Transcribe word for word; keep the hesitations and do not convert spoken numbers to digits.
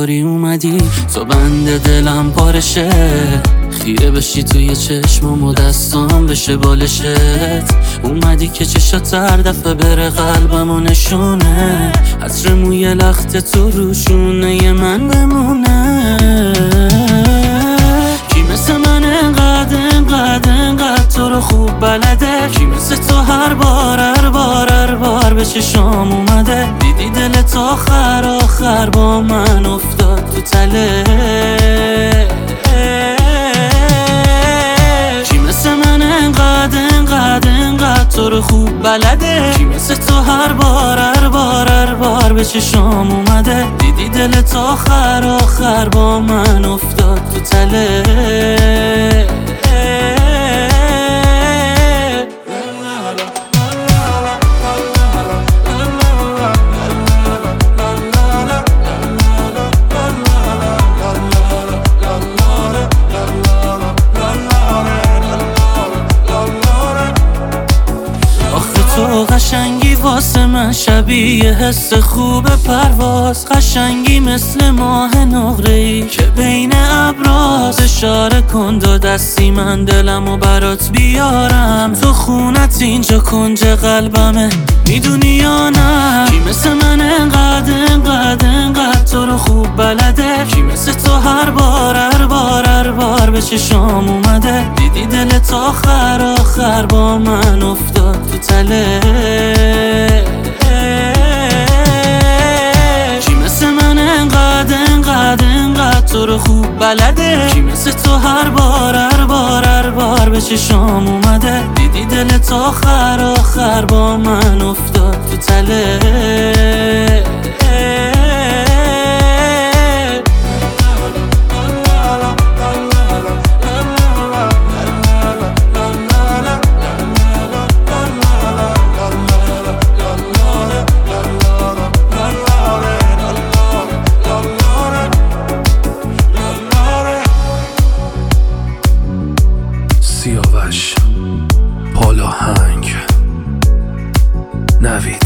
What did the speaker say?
اینطوری اومدی تو بند دلم پارشه، خیره بشی توی چشمم و دستام بشه بالشت. اومدی که چشات هر دفعه بره قلبم و نشونه، عطر موی لخت تو روشونه من بمونه. کی مثل من انقدر انقدر انقدر تو رو خوب بلده، کی مثل تو هر بار هر بار هر بار به چشام اومده، دیدی دلت آخر آخر با من افتاد تو تله. کی مثل من انقدر انقدر انقدر تو رو خوب بلده، کی مثل تو هر بار هر بار هر بار به چشام اومده، دیدی دلت آخر آخر با من افتاد تو تله. تو قشنگی واسه من شبیه حس خوب پرواز، قشنگی مثل ماه نقره‌ای که بین ابراز. اشاره کن دو دستی من دلمو برات بیارم، تو خونت اینجا کنج قلبمه میدونی یا نه. کی مثل من انقدر انقدر انقدر تو رو خوب بلده، کی مثل تو هر بار هر بار هر بار به چشام اومده، دیدی دلت آخر آخر با من افتاد تو تله. کی مثل من انقدر انقدر انقدر تو رو خوب بلده، کی مثل تو هر بار هر بار هر بار به چشام اومده، دیدی دلت آخر آخر با من افتاد تو تله. سیاوش پالاهنگ نوید